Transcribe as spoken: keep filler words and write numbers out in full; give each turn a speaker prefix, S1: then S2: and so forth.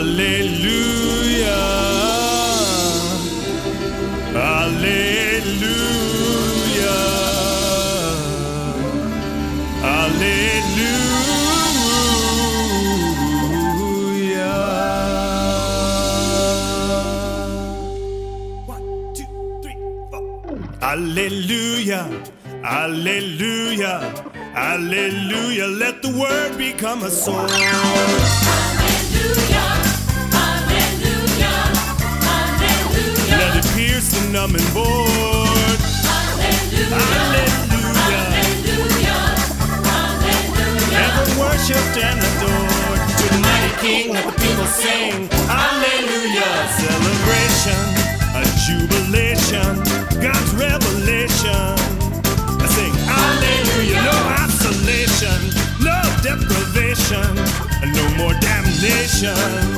S1: Hallelujah. Hallelujah. Hallelujah. One, two, three, four. Hallelujah. Hallelujah. Hallelujah. Let the word become a sword. Let it pierce the numbing board. Hallelujah. Hallelujah. Hallelujah. Ever worshipped and adored. To the mighty King let the people sing. Hallelujah. Celebration, a jubilation, God's revelation. I sing hallelujah. No isolation, no deprivation, no more damnation.